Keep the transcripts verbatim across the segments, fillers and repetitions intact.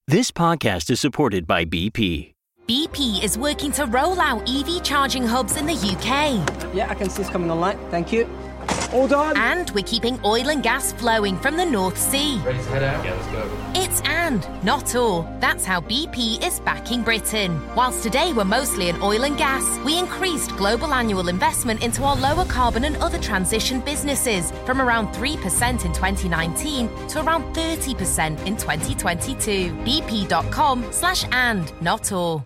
This podcast is supported by B P. B P is working to roll out E V charging hubs in the U K. Yeah, I can see this coming online. Thank you. All done. And we're keeping oil and gas flowing from the North Sea. Ready to head out? Yeah, let's go. It's and, not or. That's how B P is backing Britain. Whilst today we're mostly in oil and gas, we increased global annual investment into our lower carbon and other transition businesses from around three percent in twenty nineteen to around thirty percent in twenty twenty-two. bp.com slash and, not or.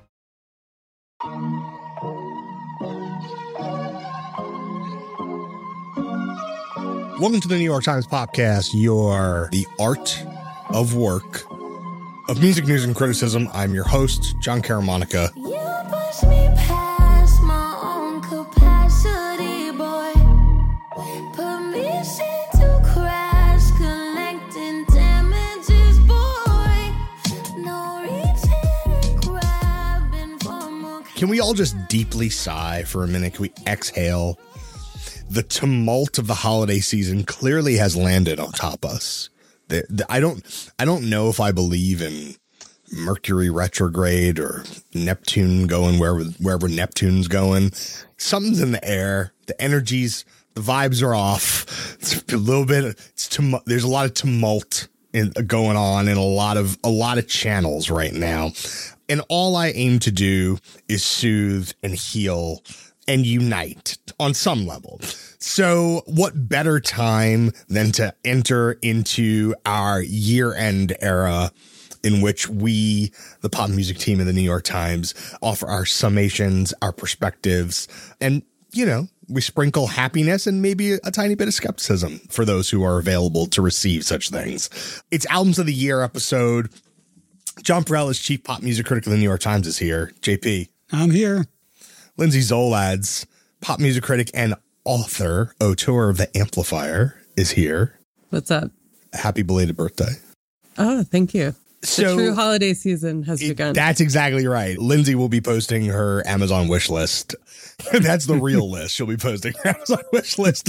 Welcome to the New York Times Podcast, your The Art of Work of Music News and Criticism. I'm your host, John Caramonica. You push me past my own capacity, boy. Permission to crash, collecting damages, boy. No reaching and grabbing for more. Can we all just deeply sigh for a minute? Can we exhale? The tumult of the holiday season clearly has landed on top of us. The, the, I don't, I don't know if I believe in Mercury retrograde or Neptune going wherever, wherever Neptune's going. Something's in the air. The energies, the vibes are off. It's a little bit. It's tum- There's a lot of tumult in, going on in a lot of a lot of channels right now, and all I aim to do is soothe and heal and unite on some level. So what better time than to enter into our year-end era in which we, the pop music team of the New York Times, offer our summations, our perspectives, and, you know, we sprinkle happiness and maybe a tiny bit of skepticism for those who are available to receive such things. It's Albums of the Year episode. Jon Pareles, chief pop music critic of the New York Times, is here. J P. I'm here. Lindsay Zoladz, pop music critic and author, auteur of The Amplifier, is here. What's up? Happy belated birthday. Oh, thank you. So, the true holiday season has it, begun. That's exactly right. Lindsay will be posting her Amazon wish list. That's the real list. She'll be posting her Amazon wish list.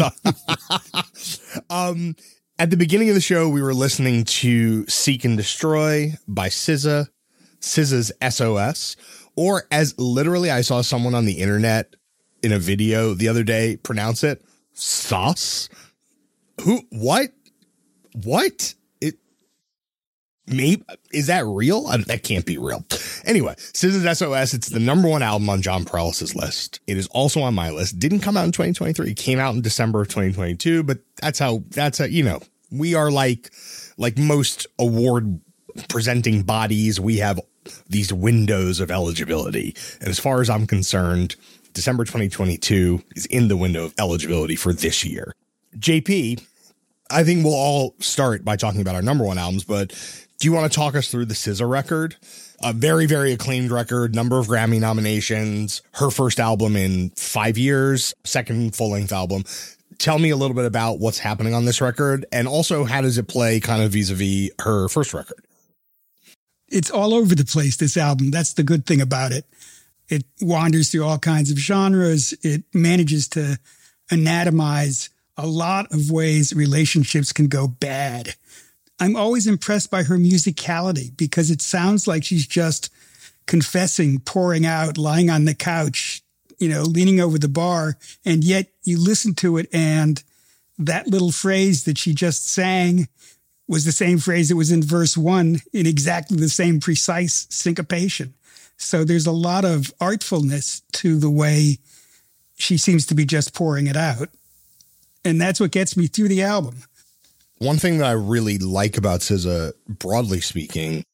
um, at the beginning of the show, we were listening to Seek and Destroy by S Z A, S Z A's S O S. Or as literally I saw someone on the internet in a video the other day pronounce it, sauce. Who, what, what? It, maybe, is that real? I, that can't be real. Anyway, S Z A's S O S, it's the number one album on Jon Pareles' list. It is also on my list. Didn't come out in twenty twenty-three. It came out in December of twenty twenty-two, but that's how, that's how, you know, we are like, like most award presenting bodies. We have these windows of eligibility. And as far as I'm concerned, December twenty twenty-two is in the window of eligibility for this year. J P, I think we'll all start by talking about our number one albums, but do you want to talk us through the S Z A record? A very, very acclaimed record, number of Grammy nominations, her first album in five years, second full-length album. Tell me a little bit about what's happening on this record, and also how does it play kind of vis-a-vis her first record? It's all over the place, this album. That's the good thing about it. It wanders through all kinds of genres. It manages to anatomize a lot of ways relationships can go bad. I'm always impressed by her musicality because it sounds like she's just confessing, pouring out, lying on the couch, you know, leaning over the bar. And yet you listen to it and that little phrase that she just sang was the same phrase that was in verse one in exactly the same precise syncopation. So there's a lot of artfulness to the way she seems to be just pouring it out. And that's what gets me through the album. One thing that I really like about S Z A, broadly speaking,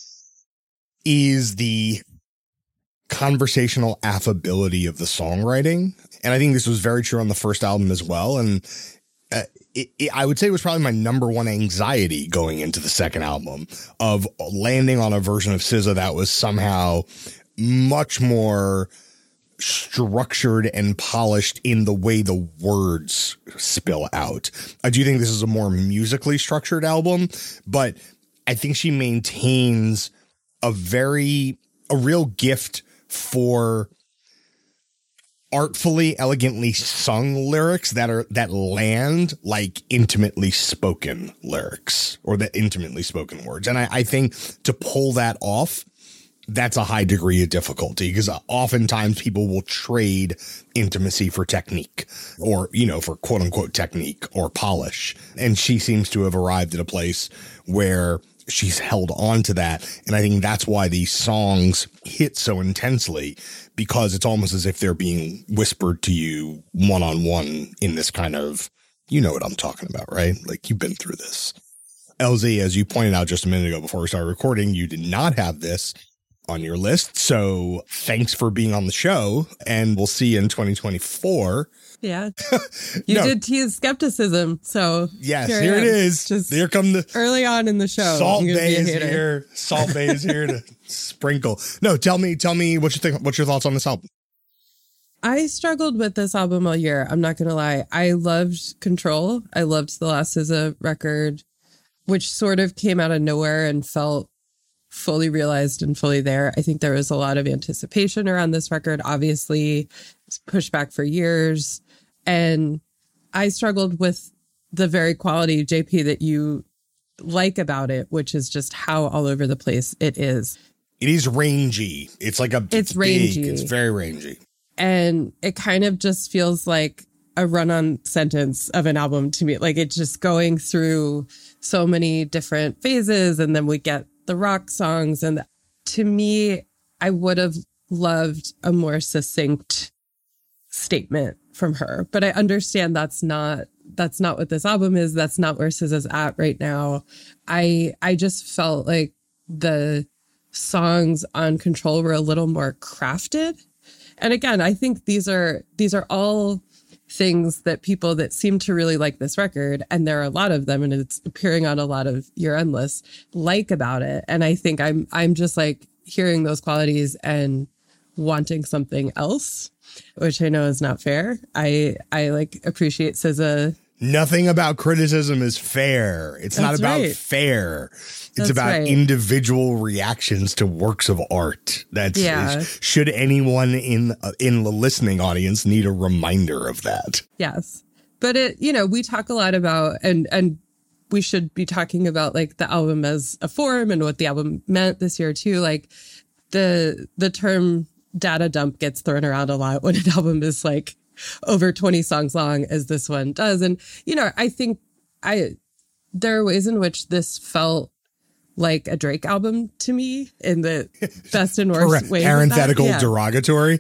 is the conversational affability of the songwriting. And I think this was very true on the first album as well. And uh, it, it, I would say it was probably my number one anxiety going into the second album, of landing on a version of S Z A that was somehow much more structured and polished in the way the words spill out. I do think this is a more musically structured album, but I think she maintains a very, a real gift for artfully, elegantly sung lyrics that are that land like intimately spoken lyrics or the intimately spoken words. And I, I think to pull that off, that's a high degree of difficulty because oftentimes people will trade intimacy for technique or, you know, for quote unquote technique or polish. And she seems to have arrived at a place where she's held on to that. And I think that's why these songs hit so intensely, because it's almost as if they're being whispered to you one on one in this kind of, you know what I'm talking about, right? Like you've been through this. L Z, as you pointed out just a minute ago before we started recording, you did not have this on your list. So thanks for being on the show, and we'll see you in twenty twenty-four. Yeah. You No. did tease skepticism. So Yes, here, I here it am. is. Just Here come the early on in the show. Salt I'm gonna Bay be a is hater. here. Salt Bay is here to sprinkle. No, tell me, tell me what you think. What's your thoughts on this album? I struggled with this album all year. I'm not going to lie. I loved Control. I loved the last S Z A record, which sort of came out of nowhere and felt fully realized and fully there. I think there was a lot of anticipation around this record. Obviously, it's pushed back for years. And I struggled with the very quality, J P, that you like about it, which is just how all over the place it is. It is rangy. It's like a It's big, rangy. It's very rangy. And it kind of just feels like a run-on sentence of an album to me. Like it's just going through so many different phases, and then we get the rock songs. And to me, I would have loved a more succinct statement from her. But I understand that's not that's not what this album is. That's not where S Z A's at right now. I I just felt like the songs on Control were a little more crafted. And again, I think these are these are all things that people that seem to really like this record, and there are a lot of them, and it's appearing on a lot of your endless, like about it. And I think I'm I'm just like hearing those qualities and wanting something else, which I know is not fair. I I like appreciate S Z A. Nothing about criticism is fair. It's not That's about right. fair. It's That's about right. individual reactions to works of art. That's Yeah. is- should anyone in uh, in the listening audience need a reminder of that? Yes. But it, you know, we talk a lot about, and and we should be talking about like the album as a form and what the album meant this year too. Like the the term data dump gets thrown around a lot when an album is like over twenty songs long, as this one does. And, you know, I think I there are ways in which this felt like a Drake album to me in the best and worst Correct. ways. of that. Parenthetical Yeah. derogatory.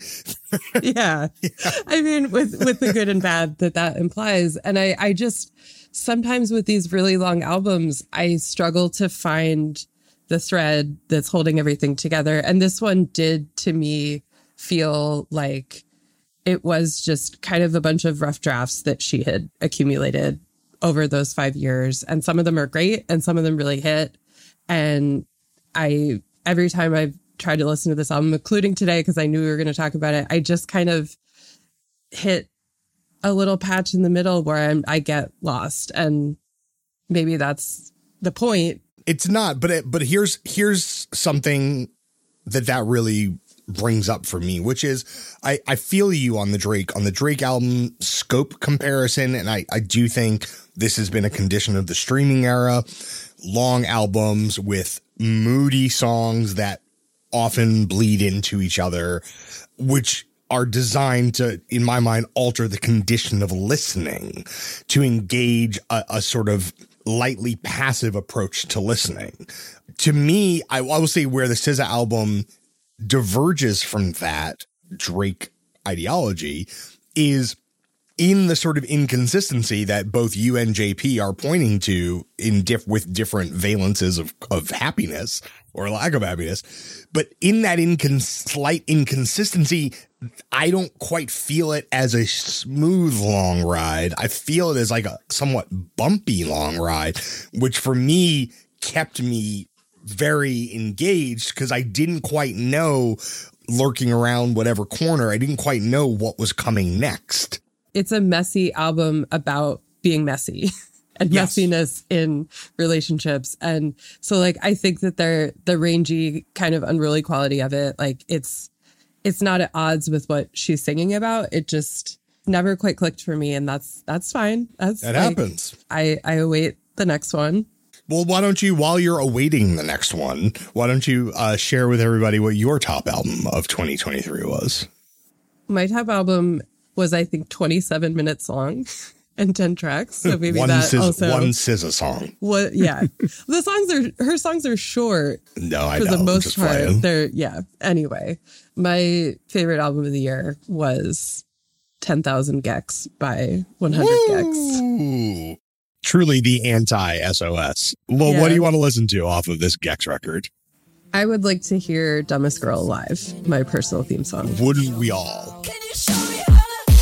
yeah. I mean, with, with the good and bad that that implies. And I, I just, sometimes with these really long albums, I struggle to find the thread that's holding everything together. And this one did to me feel like it was just kind of a bunch of rough drafts that she had accumulated over those five years. And some of them are great and some of them really hit. And I, every time I've tried to listen to this album, including today, because I knew we were going to talk about it, I just kind of hit a little patch in the middle where I'm, I get lost. And maybe that's the point. It's not, but it, but here's here's something that that really brings up for me, which is I, I feel you on the Drake on the Drake album scope comparison. And I, I do think this has been a condition of the streaming era. Long albums with moody songs that often bleed into each other, which are designed to, in my mind, alter the condition of listening, to engage a, a sort of lightly passive approach to listening. To me, I, I will say where the S Z A album diverges from that Drake ideology is in the sort of inconsistency that both you and J P are pointing to in diff with different valences of, of happiness or lack of happiness. But in that incon- slight inconsistency, I don't quite feel it as a smooth long ride. I feel it as like a somewhat bumpy long ride, which for me kept me very engaged because I didn't quite know, lurking around whatever corner, I didn't quite know what was coming next. It's a messy album about being messy and Yes. messiness in relationships. And so like, I think that they're the rangy kind of unruly quality of it. Like it's, it's not at odds with what she's singing about. It just never quite clicked for me. And that's, that's fine. That's That like, happens. I, I await the next one. Well, why don't you, while you're awaiting the next one, why don't you uh, share with everybody what your top album of twenty twenty-three was? My top album was, I think, twenty-seven minutes long and ten tracks. So maybe one that Sis- also one S Z A song. What? Yeah, the songs are her songs are short. No, I for know. the I'm most just part. playing. They're yeah. Anyway, my favorite album of the year was ten thousand Gex by one hundred Gex. Ooh. Truly the anti-S O S. Well, Yeah. what do you want to listen to off of this Gex record? I would like to hear "Dumbest Girl Alive," my personal theme song. Wouldn't we all? Can you show me how to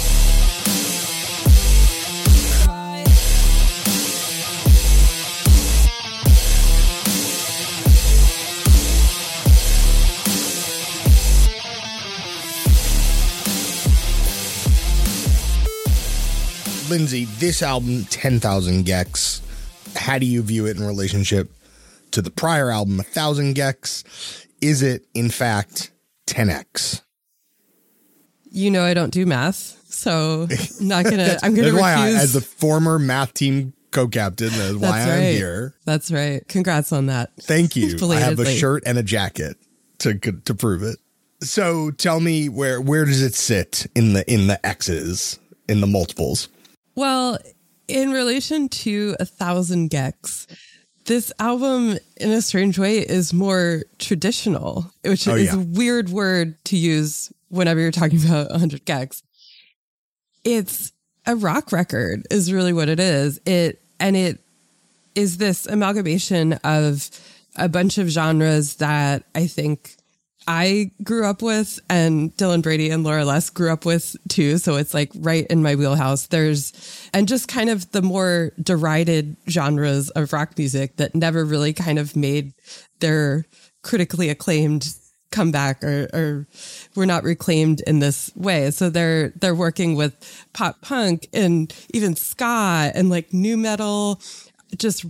cry? Lindsay, this album, ten thousand Gex, how do you view it in relationship to the prior album, one thousand Gex? Is it, in fact, ten X? You know I don't do math, so I'm not gonna. I'm gonna That's refuse. why, I, as the former math team co-captain, that's why That's I'm right. here. That's right. Congrats on that. Thank you. I have a Belatedly. shirt and a jacket to to prove it. So tell me, where where does it sit in the in the X's, in the multiples? Well, in relation to a thousand Gex, this album, in a strange way, is more traditional, which Oh, is yeah. a weird word to use whenever you're talking about one hundred Gex. It's a rock record, is really what it is. It and it is this amalgamation of a bunch of genres that I think I grew up with, and Dylan Brady and Laura Les grew up with too. So it's like right in my wheelhouse. There's, and just kind of the more derided genres of rock music that never really kind of made their critically acclaimed comeback, or, or were not reclaimed in this way. So they're, they're working with pop punk and even ska and like new metal, just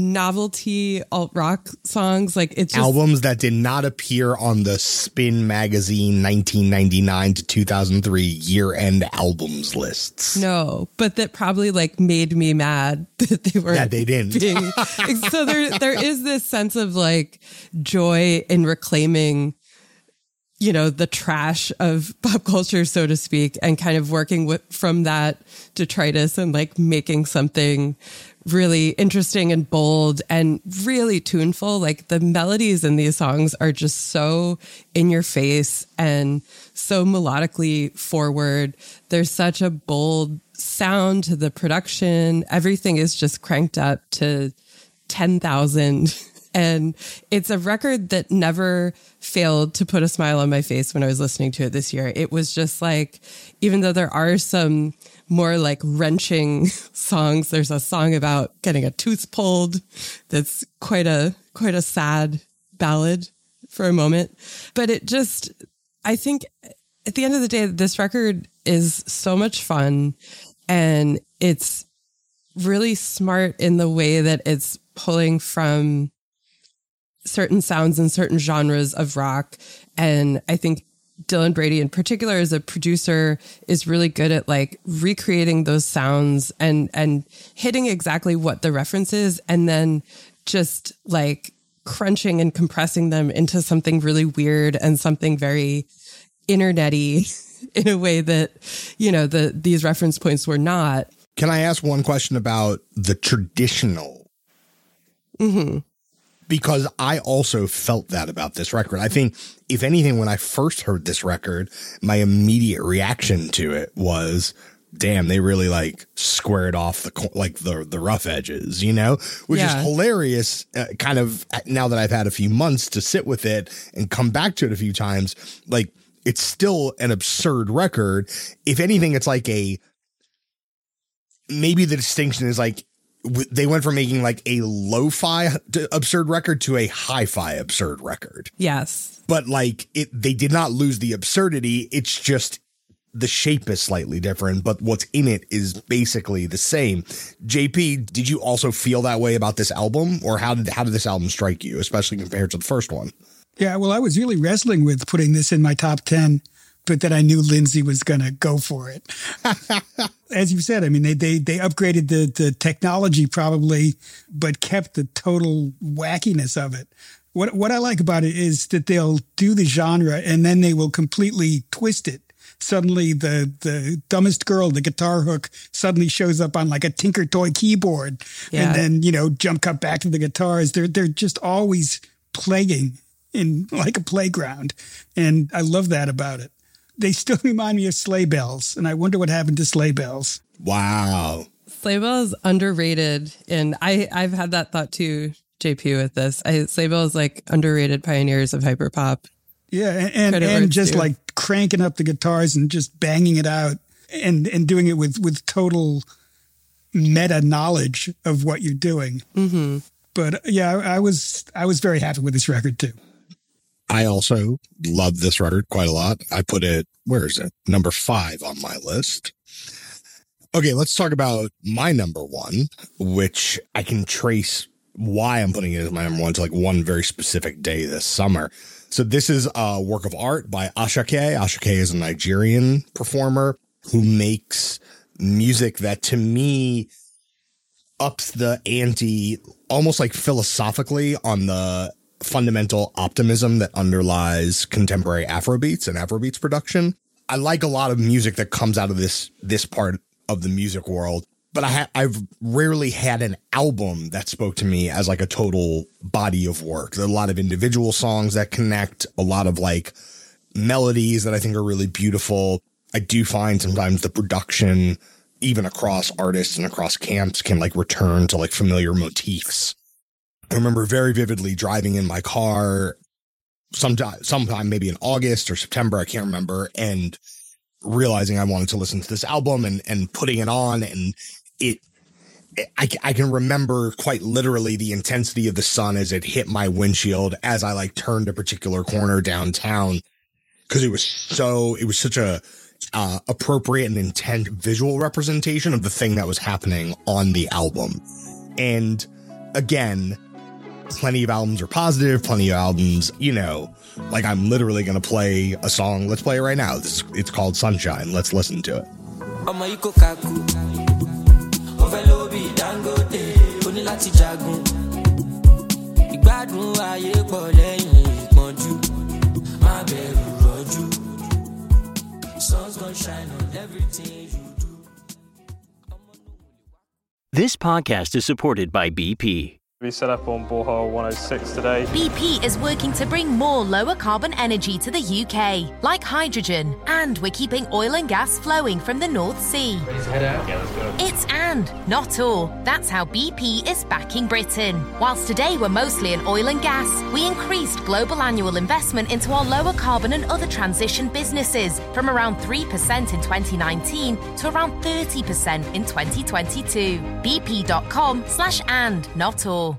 novelty alt rock songs. Like it's just, Albums that did not appear on the Spin Magazine nineteen ninety-nine to two thousand three year-end albums lists. no, but that probably like made me mad that they were. Yeah, they didn't. Being, so there, there is this sense of like joy in reclaiming, you know, the trash of pop culture, so to speak, and kind of working with from that detritus and like making something really interesting and bold and really tuneful. Like the melodies in these songs are just so in your face and so melodically forward. There's such a bold sound to the production. Everything is just cranked up to ten thousand. And it's a record that never failed to put a smile on my face when I was listening to it this year. It was just like, even though there are some more like wrenching songs, there's a song about getting a tooth pulled that's quite a quite a sad ballad for a moment. But it just, I think at the end of the day, this record is so much fun, and it's really smart in the way that it's pulling from certain sounds and certain genres of rock. And I think Dylan Brady in particular as a producer is really good at like recreating those sounds and, and hitting exactly what the reference is, and then just like crunching and compressing them into something really weird and something very internety in a way that, you know, the, these reference points were not. Can I ask one question about the traditional? Mm-hmm. Because I also felt that about this record. I think, if anything, when I first heard this record, my immediate reaction to it was, damn, they really like squared off the, co- like the, the rough edges, you know, which Yeah. is hilarious. Uh, kind of now that I've had a few months to sit with it and come back to it a few times, like it's still an absurd record. If anything, it's like a, maybe the distinction is like, they went from making like a lo-fi absurd record to a hi-fi absurd record. Yes. But like it, they did not lose the absurdity. It's just the shape is slightly different, but what's in it is basically the same. J P, did you also feel that way about this album, or how did, how did this album strike you, especially compared to the first one? Yeah, well, I was really wrestling with putting this in my top ten but then I knew Lindsay was going to go for it. As you said, I mean, they they they upgraded the the technology probably, but kept the total wackiness of it. What what I like about it is that they'll do the genre and then they will completely twist it. Suddenly the the dumbest girl, the guitar hook, suddenly shows up on like a Tinker Toy keyboard. Yeah. And then, you know, jump cut back to the guitars. They're they're just always playing in like a playground. And I love that about it. They still remind me of Sleigh Bells, and I wonder what happened to Sleigh Bells. Wow. Sleigh Bells underrated, and I, I've had that thought too, J P, with this. I, Sleigh Bells like underrated pioneers of hyperpop. Yeah, and and, and just too. Like cranking up the guitars and just banging it out and, and doing it with, with total meta knowledge of what you're doing. Mm-hmm. But yeah, I, I was I was very happy with this record too. I also love this record quite a lot. I put it, where is it? Number five on my list. Okay, let's talk about my number one, which I can trace why I'm putting it as my number one to like one very specific day this summer. So this is a work of art by Asake. Asake is a Nigerian performer who makes music that to me ups the ante almost like philosophically on the fundamental optimism that underlies contemporary Afrobeats and Afrobeats production. I like a lot of music that comes out of this this part of the music world, but I ha- I've rarely had an album that spoke to me as like a total body of work. There are a lot of individual songs that connect, a lot of like melodies that I think are really beautiful. I do find sometimes the production, even across artists and across camps, can like return to like familiar motifs. I remember very vividly driving in my car sometime, sometime maybe in August or September, I can't remember, and realizing I wanted to listen to this album and, and putting it on. And it, I, I can remember quite literally the intensity of the sun as it hit my windshield as I like turned a particular corner downtown, because it was so, it was such a uh, appropriate and intent visual representation of the thing that was happening on the album. And again, plenty of albums are positive, plenty of albums, you know, like I'm literally going to play a song. Let's play it right now. This, it's called Sunshine. Let's listen to it. This podcast is supported by B P. We set up on borehole one oh six today. B P is working to bring more lower carbon energy to the U K, like hydrogen, and we're keeping oil and gas flowing from the North Sea. Ready to head out? Yeah, let's go. It's and, not or. That's how B P is backing Britain. Whilst today we're mostly in oil and gas, we increased global annual investment into our lower carbon and other transition businesses from around three percent in twenty nineteen to around thirty percent in twenty twenty-two. bp.com slash and, not or.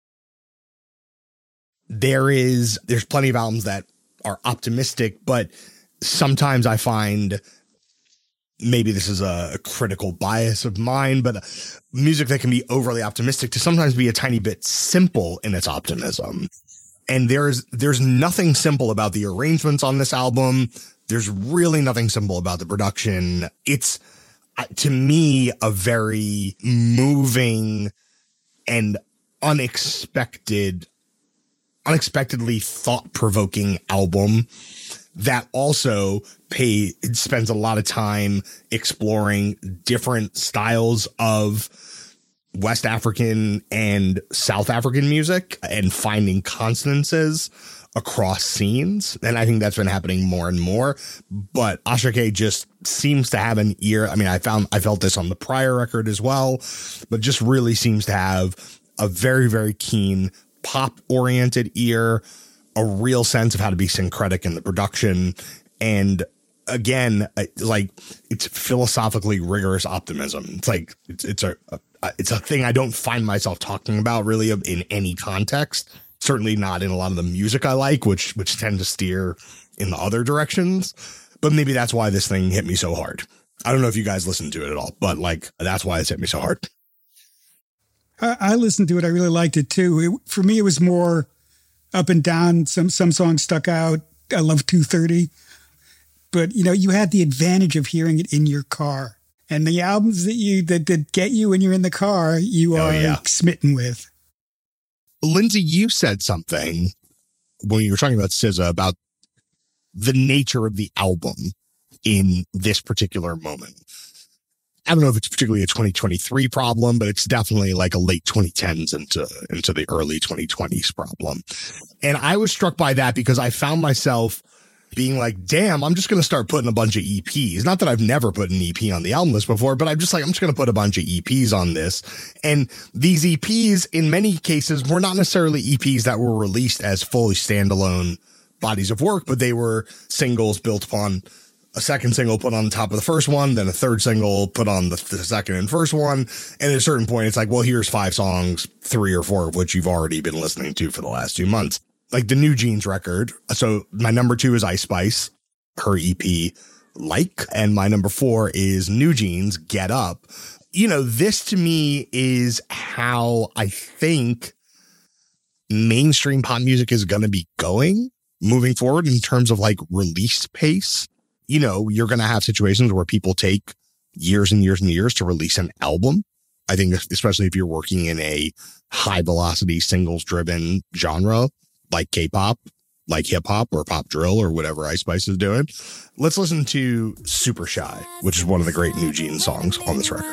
There is, there's plenty of albums that are optimistic, but sometimes I find, maybe this is a, a critical bias of mine, but music that can be overly optimistic to sometimes be a tiny bit simple in its optimism. And there's, there's nothing simple about the arrangements on this album. There's really nothing simple about the production. It's, to me, a very moving and unexpected unexpectedly thought-provoking album that also pay spends a lot of time exploring different styles of West African and South African music and finding consonances across scenes. And I think that's been happening more and more. But Asake just seems to have an ear. I mean, I found I felt this on the prior record as well, but just really seems to have a very, very keen pop-oriented ear, a real sense of how to be syncretic in the production, and again, like it's philosophically rigorous optimism. It's like it's it's a, a it's a thing I don't find myself talking about really in any context. Certainly not in a lot of the music I like, which which tend to steer in the other directions. But maybe that's why this thing hit me so hard. I don't know if you guys listened to it at all, but like that's why it's hit me so hard. I listened to it. I really liked it too. It, for me, it was more up and down. Some some songs stuck out. I love two thirty. but you know, you had the advantage of hearing it in your car. And the albums that you that, that get you when you're in the car, you Oh, are yeah. smitten with. Lindsay, you said something when you were talking about S Z A about the nature of the album in this particular moment. I don't know if it's particularly a twenty twenty-three problem, but it's definitely like a late twenty tens into, into the early twenty twenties problem. And I was struck by that because I found myself being like, damn, I'm just going to start putting a bunch of E Ps. Not that I've never put an E P on the album list before, but I'm just like, I'm just going to put a bunch of E Ps on this. And these E Ps, in many cases, were not necessarily E Ps that were released as fully standalone bodies of work, but they were singles built upon a second single put on top of the first one, then a third single put on the, the second and first one. And at a certain point, it's like, well, here's five songs, three or four of which you've already been listening to for the last two months. Like the New Jeans record. So my number two is Ice Spice, her E P, Like, and my number four is New Jeans, Get Up. You know, this to me is how I think mainstream pop music is going to be going moving forward in terms of like release pace. You know, you're going to have situations where people take years and years and years to release an album. I think especially if you're working in a high velocity singles driven genre like K-pop, like hip hop or pop drill or whatever Ice Spice is doing. Let's listen to Super Shy, which is one of the great New Jeans songs on this record.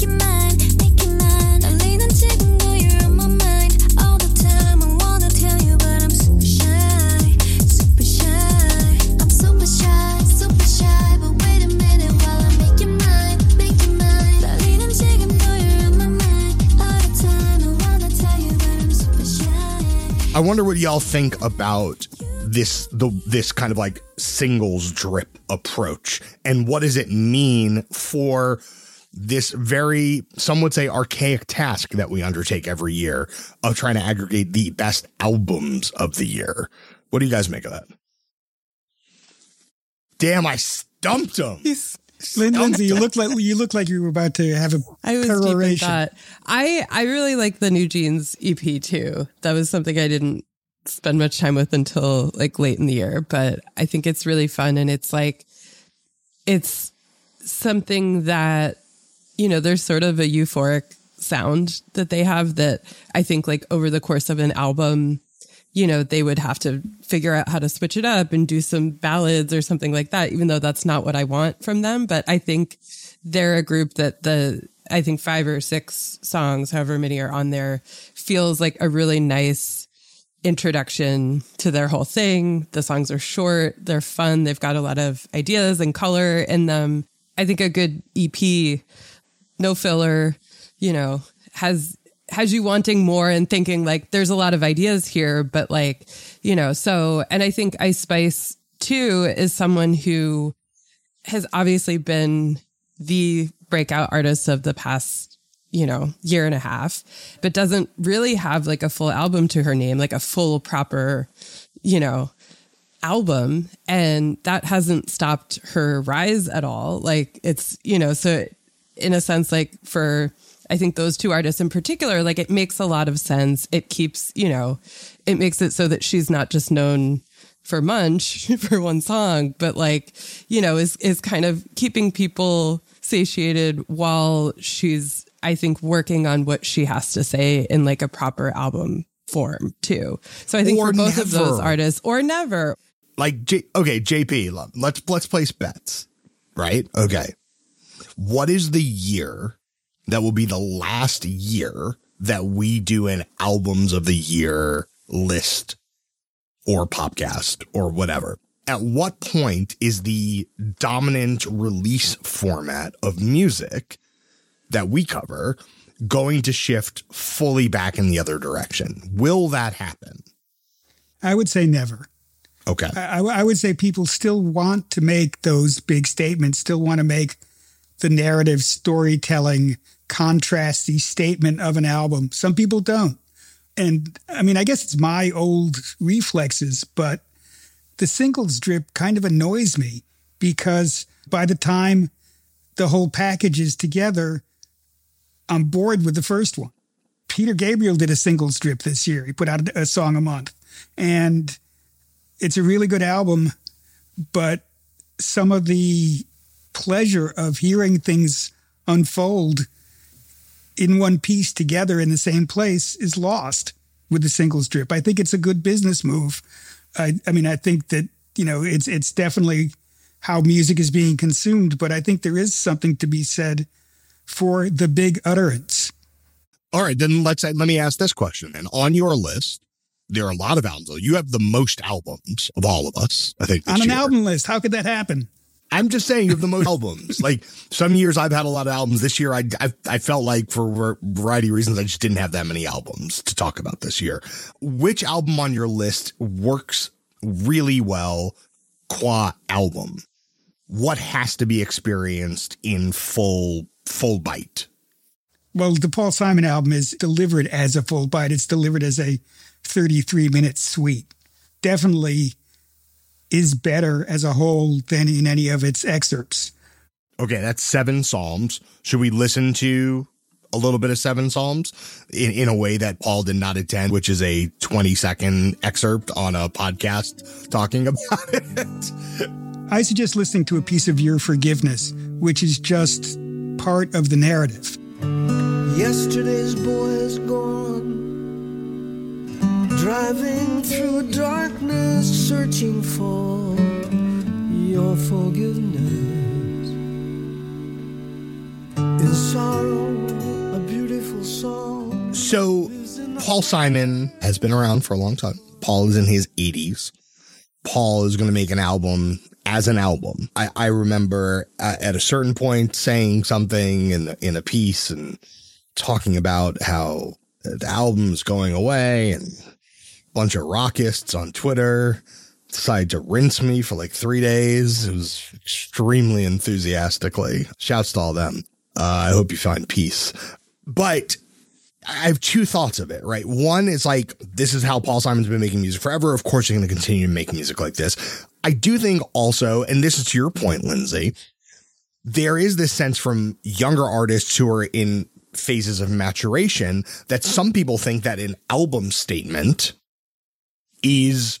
I wonder what y'all think about this, the, this kind of like singles drip approach, and what does it mean for this very, some would say, archaic task that we undertake every year of trying to aggregate the best albums of the year. What do you guys make of that? Damn, I stumped him. He's Lindsay, you look like you look like you were about to have a I was deep in peroration. thought. I I really like the New Jeans E P too. That was something I didn't spend much time with until like late in the year, but I think it's really fun, and it's like it's something that, you know, there's sort of a euphoric sound that they have that I think like over the course of an album, you know, they would have to figure out how to switch it up and do some ballads or something like that, even though that's not what I want from them. But I think they're a group that the, I think five or six songs, however many are on there, feels like a really nice introduction to their whole thing. The songs are short, they're fun, they've got a lot of ideas and color in them. I think a good E P, no filler, you know, has has you wanting more and thinking like there's a lot of ideas here, but like, you know, so, and I think Ice Spice too is someone who has obviously been the breakout artist of the past, you know, year and a half, but doesn't really have like a full album to her name, like a full proper, you know, album. And that hasn't stopped her rise at all. Like it's, you know, so in a sense, like for, I think those two artists in particular, like it makes a lot of sense. It keeps, you know, it makes it so that she's not just known for Munch for one song, but like, you know, is, is kind of keeping people satiated while she's, I think, working on what she has to say in like a proper album form too. So I think Or for both never. of those artists, or never. Like, J- okay, J P, let's, let's place bets, right? Okay. What is the year that will be the last year that we do an albums of the year list or podcast or whatever? At what point is the dominant release format of music that we cover going to shift fully back in the other direction? Will that happen? I would say never. Okay. I, I would say people still want to make those big statements, still want to make the narrative storytelling contrasty statement of an album. Some people don't. And I mean, I guess it's my old reflexes, but the singles drip kind of annoys me because by the time the whole package is together, I'm bored with the first one. Peter Gabriel did a singles drip this year. He put out a song a month, and it's a really good album, but some of the pleasure of hearing things unfold in one piece together in the same place is lost with the single strip. I think it's a good business move. I, I mean, I think that, you know, it's it's definitely how music is being consumed, but I think there is something to be said for the big utterance. All right, then let's let me ask this question. And on your list, there are a lot of albums. You have the most albums of all of us, I think. On an year. album list, how could that happen? I'm just saying you have the most albums. Like some years I've had a lot of albums. This year I, I I felt like for a variety of reasons I just didn't have that many albums to talk about this year. Which album on your list works really well qua album? What has to be experienced in full full bite? Well, the Paul Simon album is delivered as a full bite. It's delivered as a thirty-three minute suite. Definitely is better as a whole than in any of its excerpts. Okay, that's seven Psalms. Should we listen to a little bit of seven Psalms in, in a way that Paul did not attend, which is a twenty second excerpt on a podcast talking about it? I suggest listening to a piece of Your Forgiveness, which is just part of the narrative. Yesterday's boy is gone, driving through darkness, searching for your forgiveness. In sorrow, a beautiful song. So, Paul Simon has been around for a long time. Paul is in his eighties. Paul is going to make an album as an album. I, I remember uh, at a certain point saying something in, in a piece and talking about how the album's going away, and a bunch of rockists on Twitter decided to rinse me for like three days. It was extremely enthusiastically. Shouts to all them. Uh, I hope you find peace. But I have two thoughts of it, right? One is like, this is how Paul Simon's been making music forever. Of course, you're going to continue to make music like this. I do think also, and this is to your point, Lindsay, there is this sense from younger artists who are in phases of maturation that some people think that an album statement is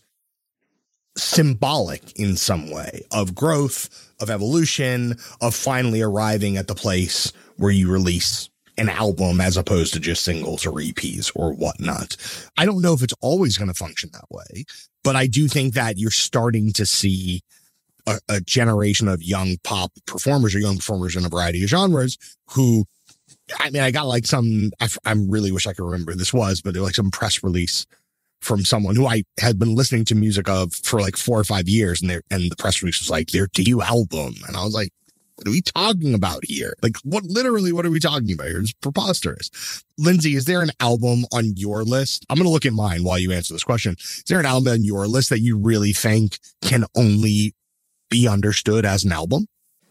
symbolic in some way of growth, of evolution, of finally arriving at the place where you release an album as opposed to just singles or E Ps or whatnot. I don't know if it's always going to function that way, but I do think that you're starting to see a, a generation of young pop performers or young performers in a variety of genres who, I mean, I got like some, I, I really wish I could remember who this was, but they're like some press release from someone who I had been listening to music of for like four or five years. And they and the press release was like their debut album. And I was like, what are we talking about here? Like, what, literally, what are we talking about here? It's preposterous. Lindsay, is there an album on your list? I'm going to look at mine while you answer this question. Is there an album on your list that you really think can only be understood as an album?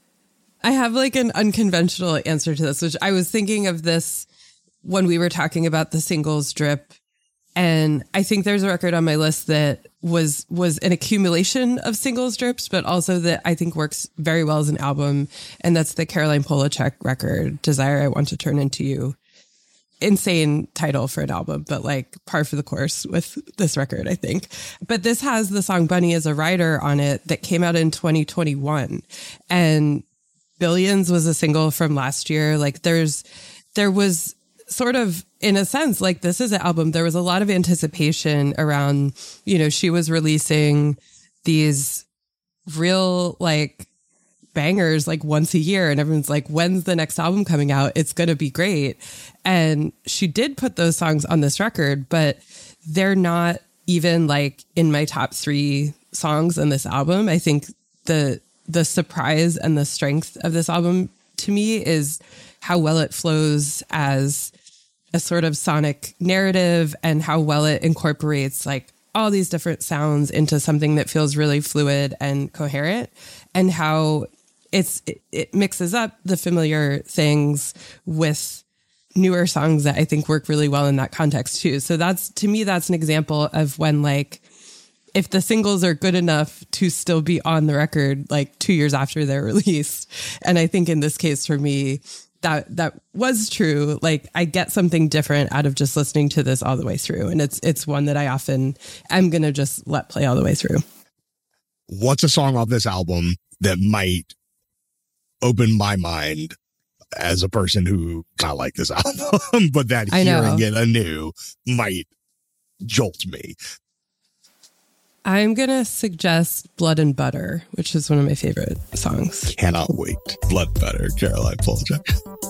I have like an unconventional answer to this, which I was thinking of this when we were talking about the singles drip. And I think there's a record on my list that was was an accumulation of singles drips, but also that I think works very well as an album. And that's the Caroline Polachek record, Desire I Want to Turn Into You. Insane title for an album, but like par for the course with this record, I think. But this has the song Bunny is a Rider on it that came out in twenty twenty-one. And Billions was a single from last year. Like there's, there was sort of, in a sense, like this is an album. There was a lot of anticipation around, you know, she was releasing these real like bangers like once a year. And everyone's like, when's the next album coming out? It's going to be great. And she did put those songs on this record, but they're not even like in my top three songs on this album. I think the, the surprise and the strength of this album to me is how well it flows as a sort of sonic narrative and how well it incorporates like all these different sounds into something that feels really fluid and coherent, and how it's, it, it mixes up the familiar things with newer songs that I think work really well in that context too. So that's, to me, that's an example of when like, if the singles are good enough to still be on the record, like two years after they're released. And I think in this case for me, that, that was true. Like I get something different out of just listening to this all the way through. And it's, it's one that I often am going to just let play all the way through. What's a song off this album that might open my mind as a person who not like this album, but that I know. hearing it anew might jolt me. I'm going to suggest Blood and Butter, which is one of my favorite songs. Cannot wait. Blood Butter, Caroline Polachek.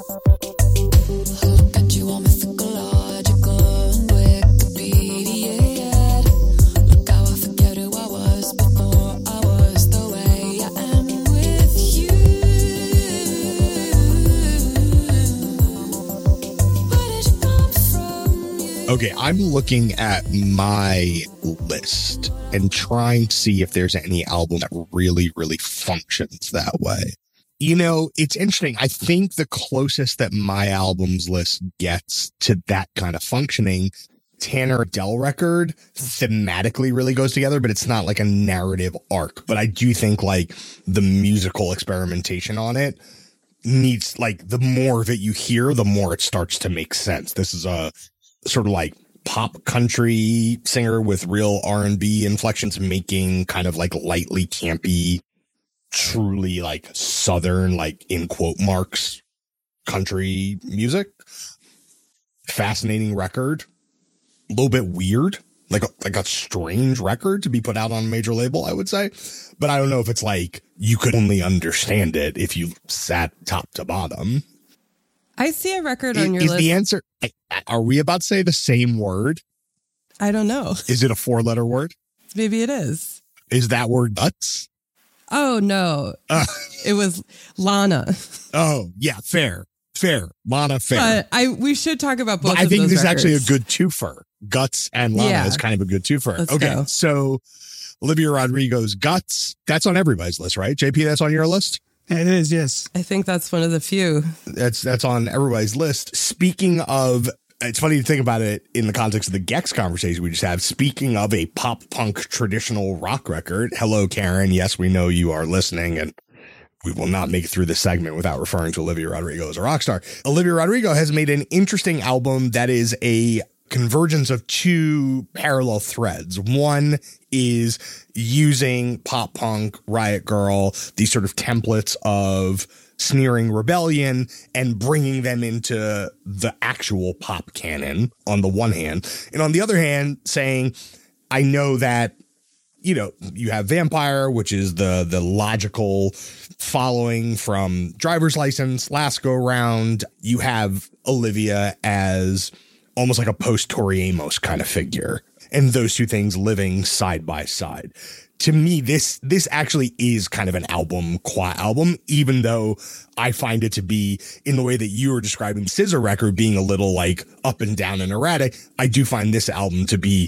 Look at you all mythological and Wikipedia. Look how I forget who I was before I was the way I am with you. Where did you come from? You Okay, I'm looking at my list and trying to see if there's any album that really, really functions that way. You know, it's interesting. I think the closest that my albums list gets to that kind of functioning, Tanner Dell record thematically really goes together, but it's not like a narrative arc. But I do think like the musical experimentation on it needs, like, the more of it you hear, the more it starts to make sense. This is a sort of like pop country singer with real R and B inflections, making kind of like lightly campy, truly like Southern, like in quote marks, country music. Fascinating record. A little bit weird, like a, like a strange record to be put out on a major label, I would say. But I don't know if it's like you could only understand it if you sat top to bottom. I see a record Is, on your is list. the answer, are we about to say the same word? I don't know. Is it a four letter word? Maybe it is. Is that word nuts? Oh, no. Uh, It was Lana. oh, yeah, fair, fair. Lana, fair. But I we should talk about both But I of think those this is records. actually a good twofer. Guts and Lana Yeah. is kind of a good twofer. Let's okay, go. so Olivia Rodrigo's Guts, that's on everybody's list, right? J P, that's on your list? It is, yes. I think that's one of the few. That's that's on everybody's list. Speaking of, it's funny to think about it in the context of the Gex conversation we just had. Speaking of a pop punk traditional rock record, hello, Karen. Yes, we know you are listening, and we will not make it through this segment without referring to Olivia Rodrigo as a rock star. Olivia Rodrigo has made an interesting album that is a convergence of two parallel threads. One is using pop punk, Riot Girl, these sort of templates of sneering rebellion, and bringing them into the actual pop canon on the one hand. And on the other hand, saying, I know that, you know, you have Vampire, which is the the logical following from Driver's License, Last Go Round. You have Olivia as almost like a post-Tori Amos kind of figure, and those two things living side by side. To me, this this actually is kind of an album, qua album, even though I find it to be, in the way that you were describing S Z A record being a little like up and down and erratic, I do find this album to be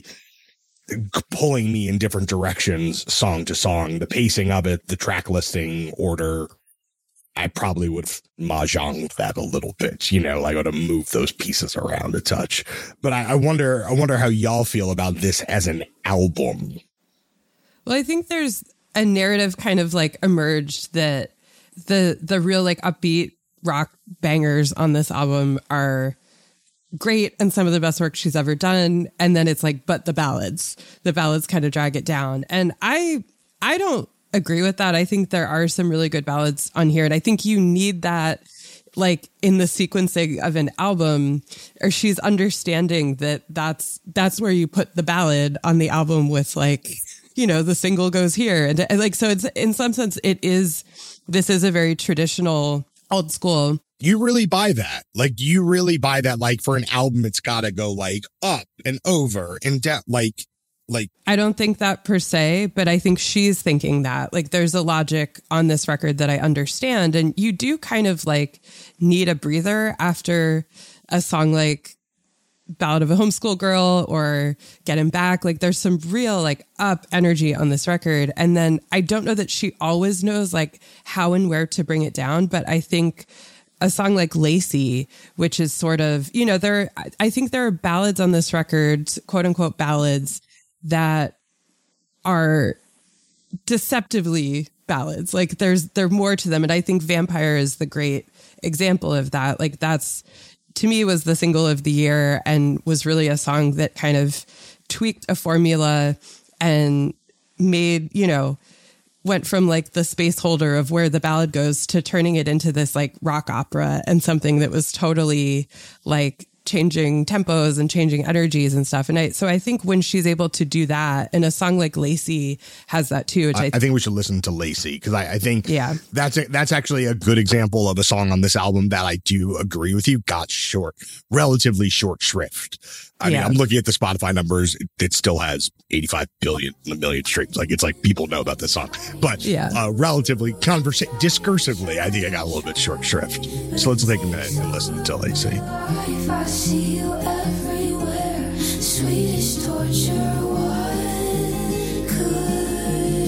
pulling me in different directions, song to song. The pacing of it, the track listing order, I probably would have mahjonged that a little bit, you know, like I would have moved those pieces around a touch. But I, I wonder, I wonder how y'all feel about this as an album. Well, I think there's a narrative kind of like emerged that the the real like upbeat rock bangers on this album are great and some of the best work she's ever done. And then it's like, but the ballads, the ballads kind of drag it down. And I, I don't agree with that. I think there are some really good ballads on here. And I think you need that, like in the sequencing of an album, or she's understanding that that's, that's where you put the ballad on the album with like, you know, the single goes here. And, and like, so it's in some sense, it is, this is a very traditional old school. You really buy that. Like, you really buy that. Like, for an album, it's got to go like up and over and down. Like, like, I don't think that per se, but I think she's thinking that. Like, there's a logic on this record that I understand. And you do kind of like need a breather after a song like Ballad of a Homeschool Girl or Get Him Back. Like, there's some real like up energy on this record. And then I don't know that she always knows like how and where to bring it down, but I think a song like Lacey, which is sort of, you know, there, I think there are ballads on this record, quote unquote ballads, that are deceptively ballads. Like there's, there are more to them. And I think Vampire is the great example of that. Like that's, to me, was the single of the year and was really a song that kind of tweaked a formula and made, you know, went from like the space holder of where the ballad goes to turning it into this like rock opera and something that was totally like changing tempos and changing energies and stuff. And I, so I think when she's able to do that, and a song like Lacey has that too, which I, I, I think we should listen to Lacey, because I, I think yeah. that's a, that's actually a good example of a song on this album that I do agree with you got short, relatively short shrift. I yeah. mean, I'm looking at the Spotify numbers. It, it still has eighty-five billion, a million streams. Like, it's like people know about this song, but yeah. uh, relatively conversa- discursively, I think I got a little bit short shrift. So let's take a minute and listen to Lacey. If I see you everywhere, sweetest torture, what could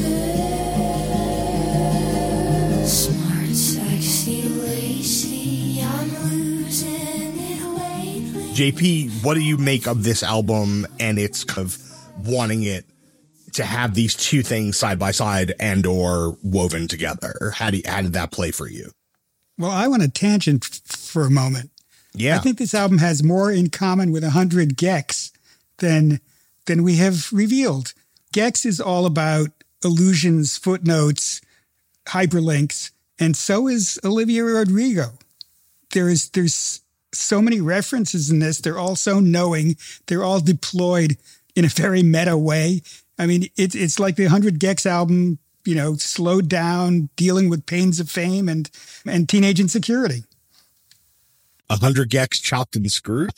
bear? Smart, sexy, lacy, I'm losing it lately. J P, what do you make of this album and its kind of wanting it to have these two things side by side and or woven together? How do you, how did that play for you? Well, I want to tangent f- for a moment. Yeah. I think this album has more in common with one hundred gecs than than we have revealed. Gex is all about allusions, footnotes, hyperlinks, and so is Olivia Rodrigo. There is there's so many references in this. They're all so knowing. They're all deployed in a very meta way. I mean, it's it's like the one hundred gecs album, you know, slowed down, dealing with pains of fame and and teenage insecurity. one hundred gecs chopped and screwed.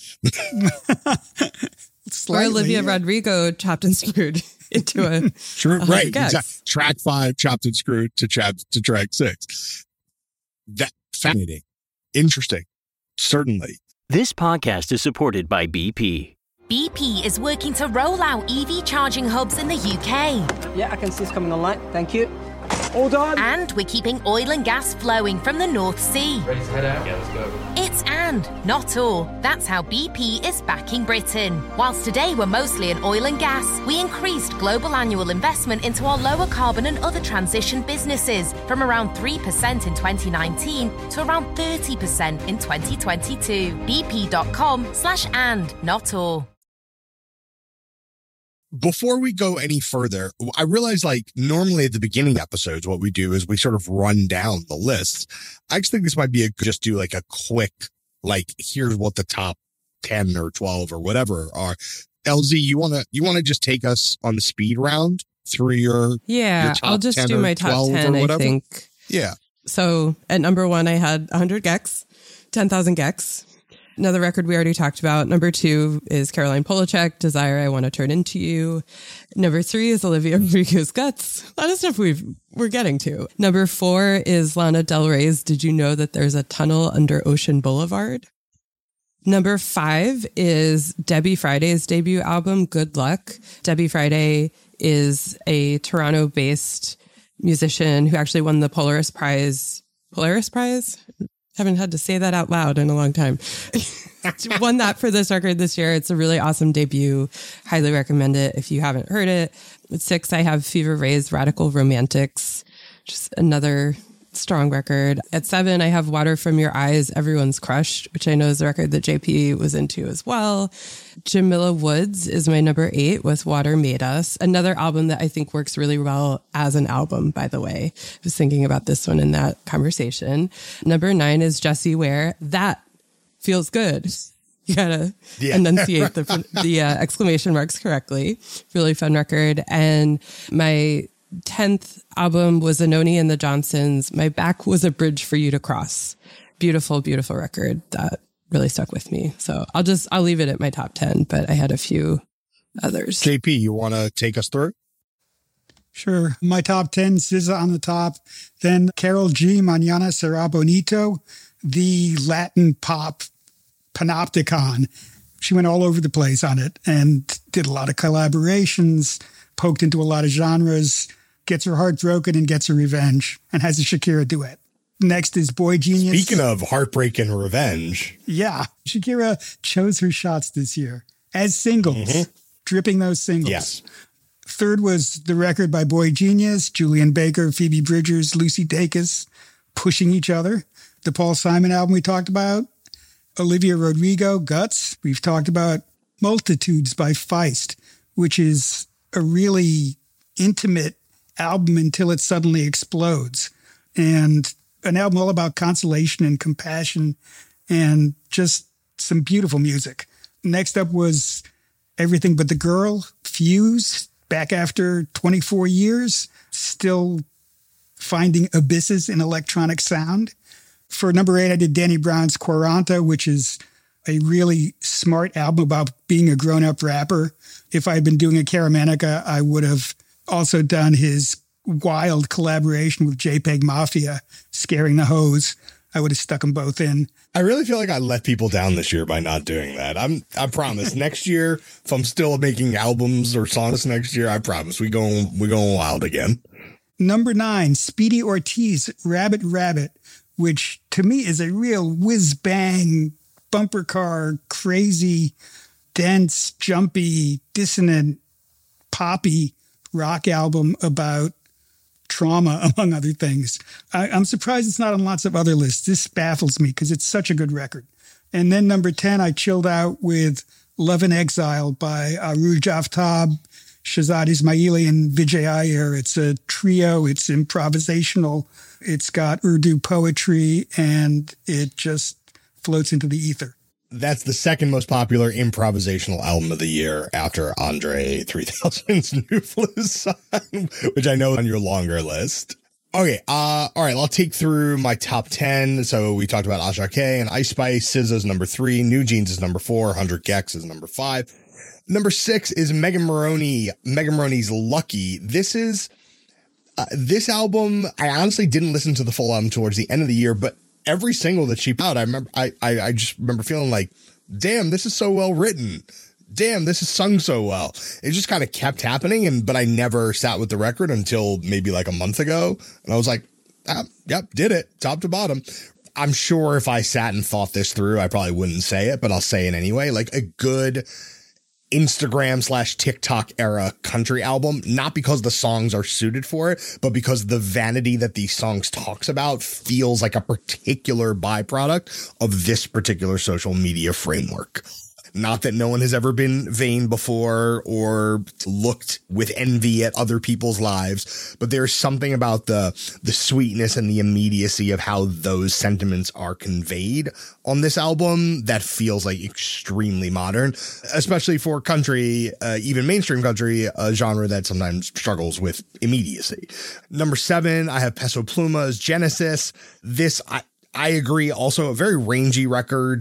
Or Olivia yeah. Rodrigo chopped and screwed into a sure, right. Exactly. Gecs. Track five chopped and screwed to chap to track six. That fascinating, interesting, certainly. This podcast is supported by B P. B P is working to roll out E V charging hubs in the U K. Yeah, I can see this coming online. Thank you. All done. And we're keeping oil and gas flowing from the North Sea. Ready to head out? Yeah, let's go. It's and, not or. That's how B P is backing Britain. Whilst today we're mostly in oil and gas, we increased global annual investment into our lower carbon and other transition businesses from around three percent in twenty nineteen to around thirty percent in twenty twenty-two. bp.com slash and, not or. Before we go any further, I realize like normally at the beginning episodes, what we do is we sort of run down the lists. I just think this might be a just do like a quick, like, here's what the top ten or twelve or whatever are. L Z, you want to, you want to just take us on the speed round through your, yeah, your top I'll just do my top ten, I think. Yeah. So at number one, I had one hundred gecs, ten thousand gecs. Another record we already talked about. Number two is Caroline Polachek, Desire, I Want to Turn Into You. Number three is Olivia Rodrigo's Guts. A lot of stuff we've, we're getting to. Number four is Lana Del Rey's Did You Know That There's a Tunnel Under Ocean Boulevard? Number five is Debbie Friday's debut album, Good Luck. Debbie Friday is a Toronto-based musician who actually won the Polaris Prize. Polaris Prize? Haven't had to say that out loud in a long time. Won that for this record this year. It's a really awesome debut. Highly recommend it if you haven't heard it. At six, I have Fever Ray's Radical Romantics, just another strong record. At seven, I have Water From Your Eyes, Everyone's Crushed, which I know is a record that J P was into as well. Jamila Woods is my number eight with Water Made Us, another album that I think works really well as an album, by the way. I was thinking about this one in that conversation. Number nine is Jessie Ware. That feels good. You gotta yeah. enunciate the the uh, exclamation marks correctly. Really fun record. And my tenth album was Anoni and the Johnsons. My Back Was a Bridge for You to Cross. Beautiful, beautiful record that really stuck with me. So I'll just, I'll leave it at my top ten, but I had a few others. J P, you want to take us through? Sure. My top ten, S Z A on the top. Then Carol G, Mañana Será Bonito, the Latin pop panopticon. She went all over the place on it and did a lot of collaborations, poked into a lot of genres, gets her heart broken and gets her revenge, and has a Shakira duet. Next is Boy Genius. Speaking of heartbreak and revenge. Yeah. Shakira chose her shots this year as singles, mm-hmm. dripping those singles. Yes. Third was the record by Boy Genius, Julian Baker, Phoebe Bridgers, Lucy Dacus, Pushing Each Other. The Paul Simon album we talked about. Olivia Rodrigo, Guts. We've talked about Multitudes by Feist, which is a really intimate album until it suddenly explodes. And an album all about consolation and compassion and just some beautiful music. Next up was Everything But the Girl, Fuse, back after twenty-four years, still finding abysses in electronic sound. For number eight, I did Danny Brown's Quaranta, which is a really smart album about being a grown-up rapper. If I had been doing a Caramanica, I would have also done his wild collaboration with JPEG Mafia, Scaring the Hose. I would have stuck them both in. I really feel like I let people down this year by not doing that. I'm, I promise next year, if I'm still making albums or songs next year, I promise we go, we going wild again. Number nine, Speedy Ortiz, Rabbit Rabbit, which to me is a real whiz-bang, bumper car, crazy, dense, jumpy, dissonant, poppy rock album about trauma, among other things. I, I'm surprised it's not on lots of other lists. This baffles me because it's such a good record. And then number ten, I chilled out with Love in Exile by Arooj Aftab, Shahzad Ismaili, and Vijay Iyer. It's a trio. It's improvisational. It's got Urdu poetry, and it just floats into the ether. That's the second most popular improvisational album of the year after Andre three thousand's New Flu Song, which I know on your longer list. Okay, uh, all right, I'll take through my top ten. So we talked about Asha K and Ice Spice. S Z A's number three. New Jeans is number four. one hundred Gex is number five. Number six is Megan Moroney. Megan Moroney's Lucky. This is, uh, this album, I honestly didn't listen to the full album towards the end of the year, but every single that she put out, I remember, I, I, I just remember feeling like, damn, this is so well written. Damn, this is sung so well. It just kind of kept happening. And, but I never sat with the record until maybe like a month ago. And I was like, ah, yep, did it top to bottom. I'm sure if I sat and thought this through, I probably wouldn't say it, but I'll say it anyway. Like a good Instagram slash TikTok era country album, not because the songs are suited for it, but because the vanity that these songs talks about feels like a particular byproduct of this particular social media framework. Not that no one has ever been vain before or looked with envy at other people's lives, but there's something about the the sweetness and the immediacy of how those sentiments are conveyed on this album that feels like extremely modern, especially for country, uh, even mainstream country, a genre that sometimes struggles with immediacy. Number seven, I have Peso Pluma's Genesis. This, I, I agree, also a very rangy record.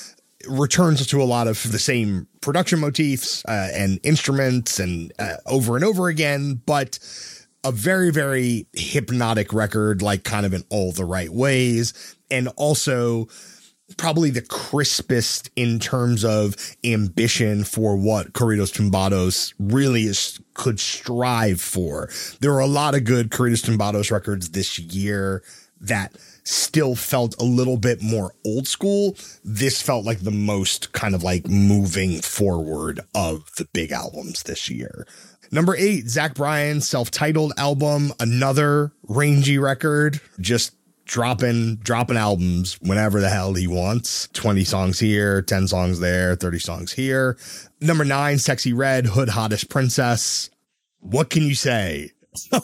Returns to a lot of the same production motifs uh, and instruments and uh, over and over again, but a very, very hypnotic record, like kind of in all the right ways. And also probably the crispest in terms of ambition for what Corridos Tumbados really is, could strive for. There were a lot of good Corridos Tumbados records this year that still felt a little bit more old school. This felt like the most kind of like moving forward of the big albums this year. Number eight, Zach Bryan's self-titled album, another rangy record, just dropping, dropping albums whenever the hell he wants. twenty songs here, ten songs there, thirty songs here. Number nine, Sexy Red, Hood Hottest Princess. What can you say?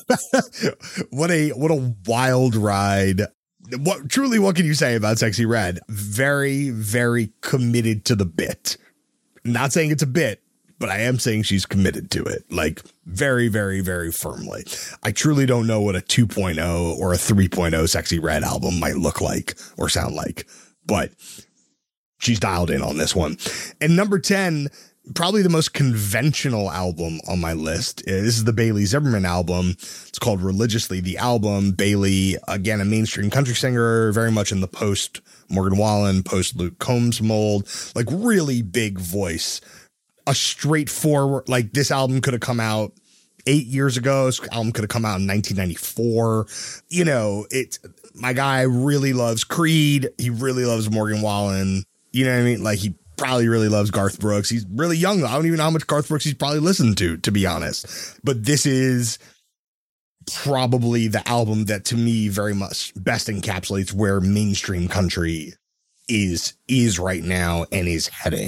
what a, what a wild ride. What truly, what can you say about Sexy Red? Very, very committed to the bit. Not saying it's a bit, but I am saying she's committed to it. Like very, very, very firmly. I truly don't know what a two point oh or a three point oh Sexy Red album might look like or sound like, but she's dialed in on this one. And number ten, probably the most conventional album on my list. This is the Bailey Zimmerman album. It's called Religiously. The album, Bailey, again, a mainstream country singer, very much in the post Morgan Wallen, post Luke Combs mold, like really big voice, a straightforward, like this album could have come out eight years ago. This album could have come out in nineteen ninety-four. You know, it's, my guy really loves Creed. He really loves Morgan Wallen. You know what I mean? Like he probably really loves Garth Brooks. He's really young. I don't even know how much Garth Brooks he's probably listened to, to be honest. But this is probably the album that to me very much best encapsulates where mainstream country is, is right now and is heading.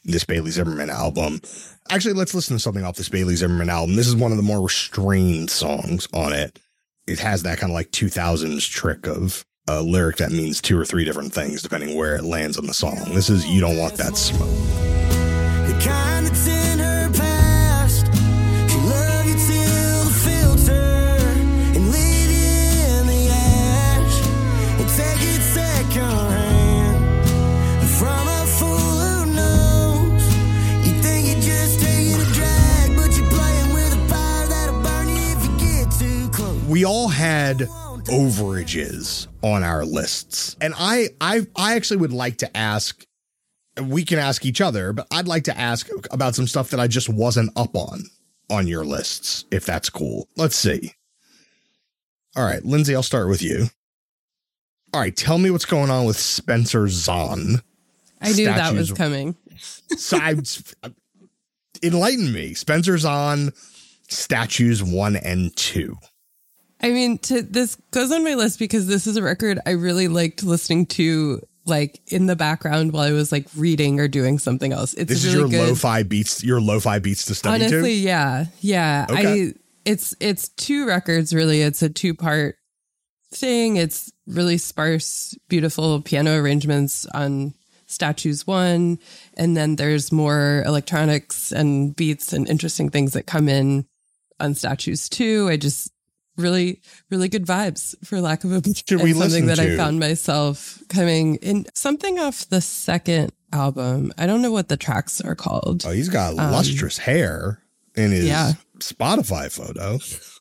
this Bailey Zimmerman album. Actually, let's listen to something off this Bailey Zimmerman album. This is one of the more restrained songs on it. It has that kind of like two thousands trick of a lyric that means two or three different things depending where it lands on the song. This is You Don't Want That Smoke. The kind that's in her past. She love you till the filter and leave you in the ash and take it second hand from a fool who knows. You think you're just taking a drag, but you're playing with a fire that'll burn you if you get too close. We all had overages on our lists. And I, I, I actually would like to ask, we can ask each other, but I'd like to ask about some stuff that I just wasn't up on, on your lists, if that's cool. Let's see. All right, Lindsay, I'll start with you. All right, tell me what's going on with Spencer Zahn. I knew Statues. that was coming. So I, enlighten me. Spencer Zahn, Statues one and two. I mean, to, this goes on my list because this is a record I really liked listening to, like in the background while I was like reading or doing something else. It's this really is your good. lo-fi beats, your lo-fi beats to study to? Honestly, yeah, yeah. Okay. I it's it's two records really. It's a two part thing. It's really sparse, beautiful piano arrangements on Statues one, and then there's more electronics and beats and interesting things that come in on Statues two. I just really, really good vibes, for lack of a Should we and something listen that to? I found myself coming in something off the second album. I don't know what the tracks are called. Oh, he's got Um, lustrous hair in his yeah. Spotify photo.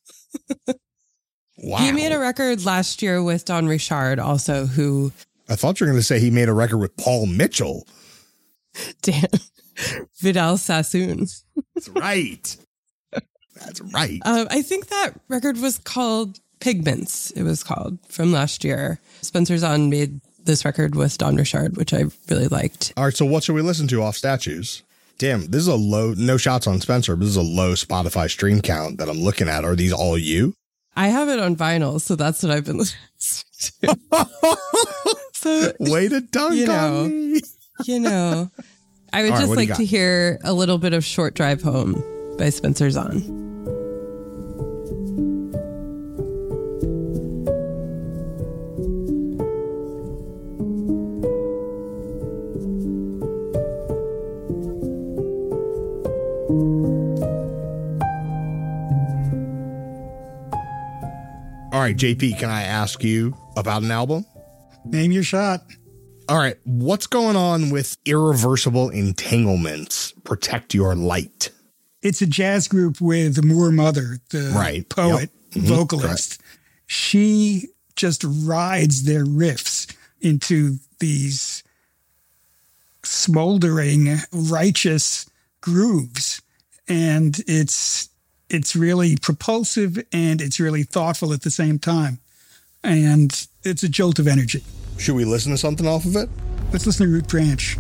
Wow. He made a record last year with Don Richard also, who I thought you were going to say he made a record with Paul Mitchell. damn Vidal Sassoon. That's right. That's right. Um, I think that record was called Pigments. It was called from last year. Spencer Zahn made this record with Don Richard, which I really liked. All right. So what should we listen to off Statues? Damn, this is a low, no shots on Spencer, but this is a low Spotify stream count that I'm looking at. Are these all you? I have it on vinyl, so that's what I've been listening to. So, Way to dunk you know, on me. you know, I would All right, just what do you like to got? hear a little bit of Short Drive Home by Spencer Zahn. All right, J P, can I ask you about an album? Name your shot. All right. What's going on with Irreversible Entanglements? Protect Your Light. It's a jazz group with Moore Mother, the Right. poet, Yep. Mhm. vocalist. She just rides their riffs into these smoldering, righteous grooves. And it's it's really propulsive and it's really thoughtful at the same time. And it's a jolt of energy. Should we listen to something off of it? Let's listen to Root Branch.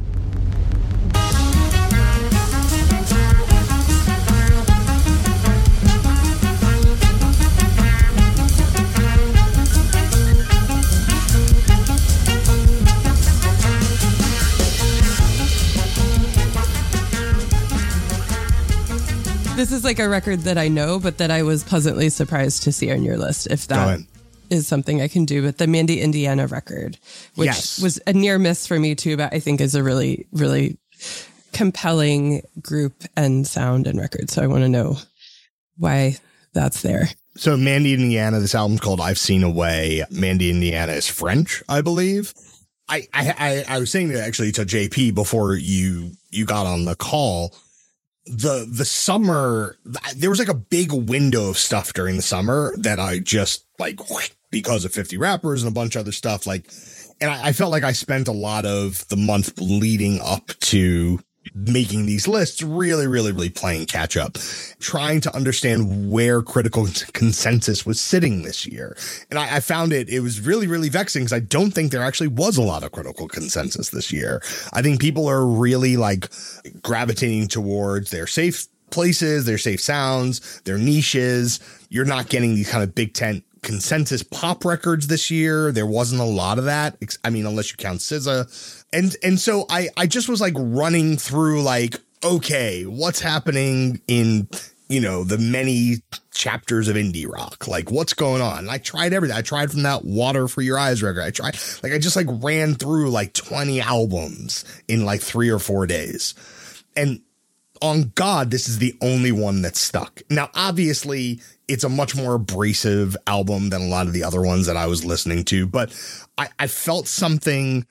This is like a record that I know, but that I was pleasantly surprised to see on your list, if Go that ahead. is something I can do. But the Mandy Indiana record, which Yes. was a near miss for me too, but I think is a really, really compelling group and sound and record. So I want to know why that's there. So Mandy Indiana, this album's called I've Seen a Way. Mandy Indiana is French, I believe. I, I, I, I was saying that actually to J P before you, you got on the call. The, the summer, there was like a big window of stuff during the summer that I just like, because of fifty rappers and a bunch of other stuff, like, and I, I felt like I spent a lot of the month leading up to making these lists, really, really, really playing catch up, trying to understand where critical consensus was sitting this year. And I, I found it, it was really, really vexing because I don't think there actually was a lot of critical consensus this year. I think people are really like gravitating towards their safe places, their safe sounds, their niches. You're not getting these kind of big tent consensus pop records this year. There wasn't a lot of that. I mean, unless you count S Z A. And and so I, I just was like running through like, okay, what's happening in, you know, the many chapters of indie rock? Like, what's going on? And I tried everything. I tried from that Water for Your Eyes record. I tried, like, I just like ran through like twenty albums in like three or four days. And on God, this is the only one that's stuck. Now, obviously, it's a much more abrasive album than a lot of the other ones that I was listening to, but I, I felt something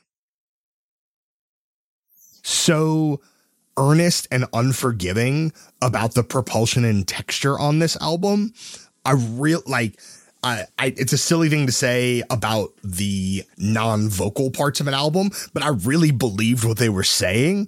so earnest and unforgiving about the propulsion and texture on this album. I real like I, I it's a silly thing to say about the non-vocal parts of an album, but I really believed what they were saying.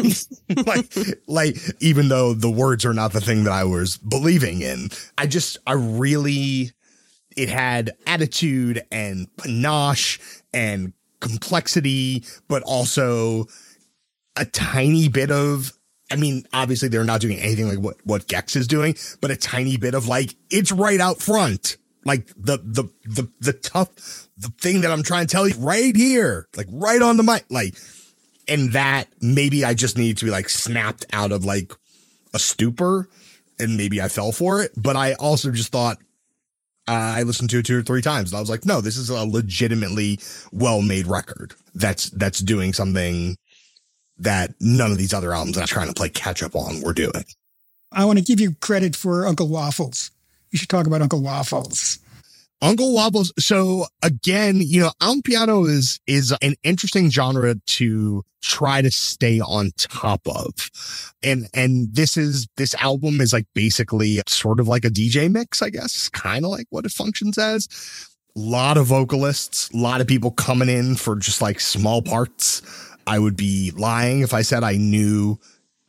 like like even though the words are not the thing that I was believing in, I just I really it had attitude and panache and complexity, but also a tiny bit of, I mean, obviously they're not doing anything like what, what Gex is doing, but a tiny bit of like, it's right out front. Like the, the, the, the tough, the thing that I'm trying to tell you right here, like right on the mic, like, and that maybe I just needed to be like snapped out of like a stupor and maybe I fell for it. But I also just thought, uh, I listened to it two or three times and I was like, no, this is a legitimately well-made record. That's, that's doing something that none of these other albums that I'm trying to play catch up on were doing. I want to give you credit for Uncle Waffles. You should talk about Uncle Waffles. Uncle Waffles. So again, you know, album piano is, is an interesting genre to try to stay on top of. And, and this is, this album is like basically sort of like a D J mix, I guess, kind of like what it functions as. A lot of vocalists, a lot of people coming in for just like small parts. I would be lying if I said I knew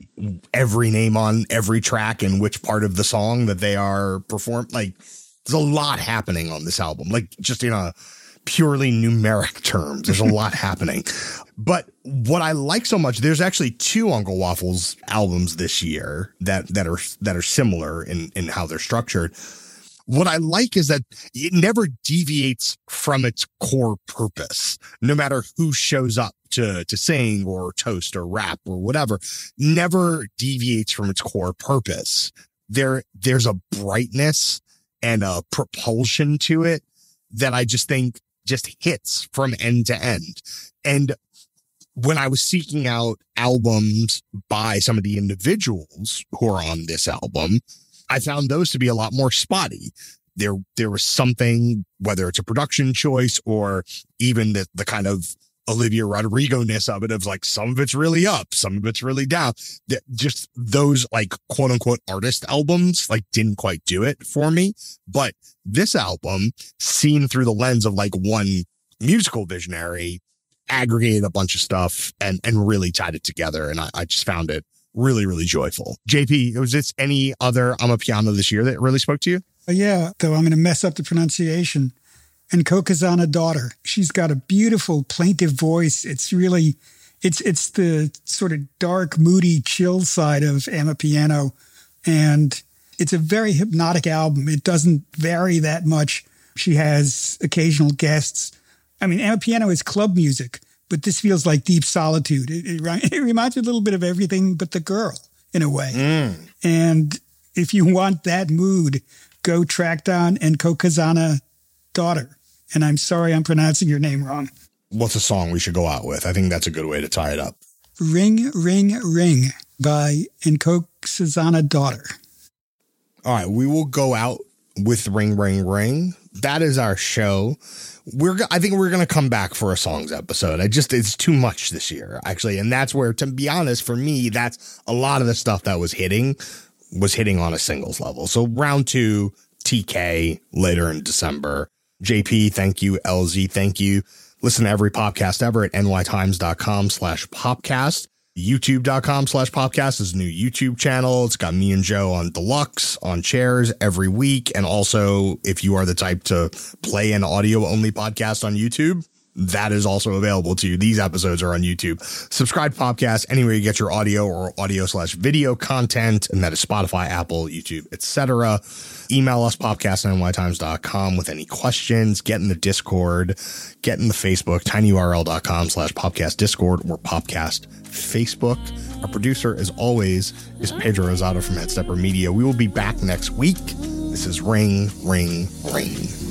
every name on every track and which part of the song that they are performing. Like, there's a lot happening on this album, like just in a purely numeric terms. There's a lot happening. But what I like so much, there's actually two Uncle Waffles albums this year that that are that are similar in in how they're structured. What I like is that it never deviates from its core purpose, no matter who shows up to, to sing or toast or rap or whatever, never deviates from its core purpose. There, there's a brightness and a propulsion to it that I just think just hits from end to end. And when I was seeking out albums by some of the individuals who are on this album, I found those to be a lot more spotty. There, there was something, whether it's a production choice or even the, the kind of Olivia Rodrigo-ness of it, of like, some of it's really up, some of it's really down. That just those like quote unquote artist albums, like didn't quite do it for me. But this album, seen through the lens of like one musical visionary, aggregated a bunch of stuff and, and really tied it together. And I, I just found it really, really joyful. J P, was this any other Amapiano this year that really spoke to you? Uh, yeah, though I'm going to mess up the pronunciation. And Kokazana Daughter. She's got a beautiful, plaintive voice. It's really, it's it's the sort of dark, moody, chill side of Amapiano. And it's a very hypnotic album. It doesn't vary that much. She has occasional guests. I mean, Amapiano is club music, but this feels like deep solitude. It, it, it reminds me a little bit of Everything But the Girl, in a way. Mm. And if you want that mood, go track down and Kokazana Daughter. And I'm sorry I'm pronouncing your name wrong. What's a song we should go out with? I think that's a good way to tie it up. Ring, Ring, Ring by Nkosazana Daughter. All right, we will go out with Ring, Ring, Ring. That is our show. We're, I think we're going to come back for a songs episode. I just, it's too much this year, actually. And that's where, to be honest, for me, that's a lot of the stuff that was hitting, was hitting on a singles level. So round two, T K later in December. J P, thank you. L Z, thank you. Listen to every podcast ever at nytimes.com slash popcast. YouTube.com slash popcast is a new YouTube channel. It's got me and Joe on Deluxe, on Chairs every week. And also, if you are the type to play an audio only podcast on YouTube, that is also available to you. These episodes are on YouTube. Subscribe to Popcast anywhere you get your audio or audio slash video content, and that is Spotify, Apple, YouTube, et cetera. Email us, popcast at n y times dot com with any questions. Get in the Discord. Get in the Facebook, tinyurl.com slash popcast Discord or Popcast Facebook. Our producer, as always, is Pedro Rosado from Headstepper Media. We will be back next week. This is Ring, Ring, Ring.